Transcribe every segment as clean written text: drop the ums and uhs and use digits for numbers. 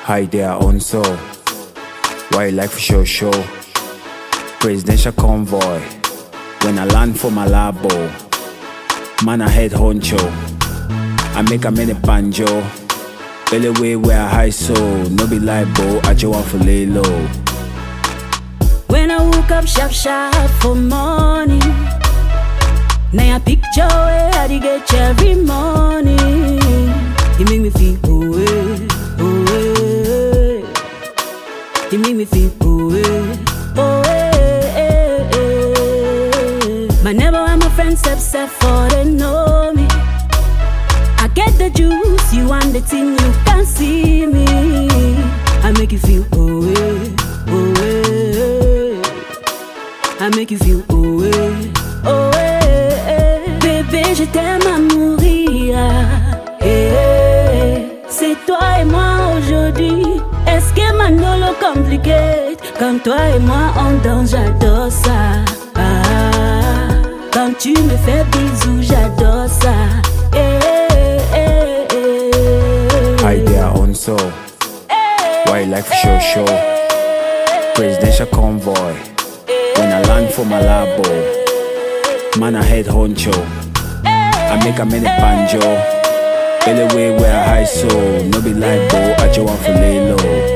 Hide their own soul. Wildlife show. Presidential convoy. When I land for Malabo, man I head honcho. I make a mini banjo. Belly way where I high soul. No be libo, I just want for lay low. When I woke up sharp for morning, now I picture where I did get every morning. You make me feel away. You make me feel away. My neighbor and my friends upset for they know me. I get the juice, you want the thing, you can't see me. I make you feel away. I make you feel away. Bébé, je t'aime à mourir. C'est toi et moi aujourd'hui. Est-ce que Manolo compliqué? Comme toi et moi on danse, j'adore ça. Quand tu me fais bisous, j'adore ça. Hide their own soul. Wildlife show. Presidential convoy. When I land for Malabo, man I head honcho. I make a mini banjo. Belly way where I high soul. No be libo, I just want for lay low.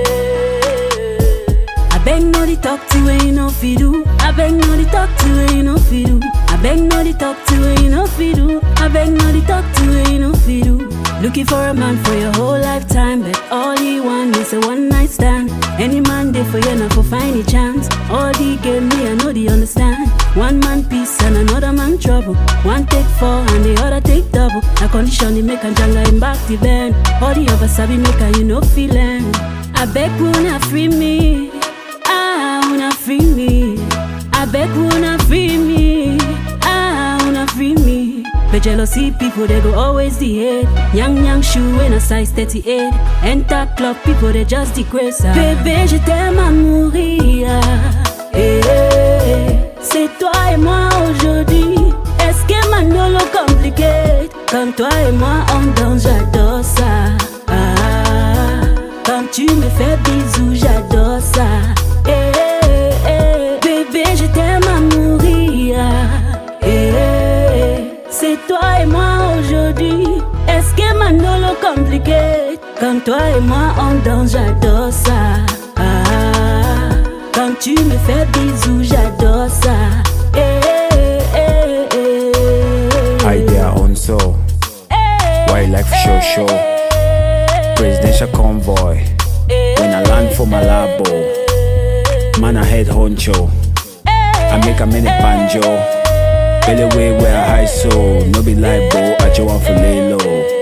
I beg no the talk to where you know fi do. I beg no the talk to where you know fi do. I beg no the talk to where you know fi do. I beg no the talk to where you know fi do. Looking for a man for your whole lifetime, but all he want is a one night stand. Any man there for you, not for find a chance. All he gave me, I know they understand. One man peace and another man trouble. One take four and the other take double. A condition he make a jungle him back the bend. All the other sabi make a you know feeling. I beg wanna free me. Wanna free me. I beg wanna free me. Wanna free me. But jealousy people they go always the hate. Young shoe in a size 38. Enter club people they just degrace. Bébé je t'aime à mourir. C'est toi et moi aujourd'hui. Est-ce que Manolo compliqué? Comme toi et moi on danse, j'adore ça. Quand tu me fais bisous, j'adore ça. Bébé je t'aime à mourir. C'est toi et moi aujourd'hui. Est-ce que Manolo compliqué? Comme toi et moi on danse, j'adore ça. Quand tu me fais bisous, j'adore ça. Hide their own soul. Wildlife show. Presidential convoy. When I land for Malabo, man I head honcho. I make a mini banjo. Belly way where I high soul. No be libo, I just want for lay low.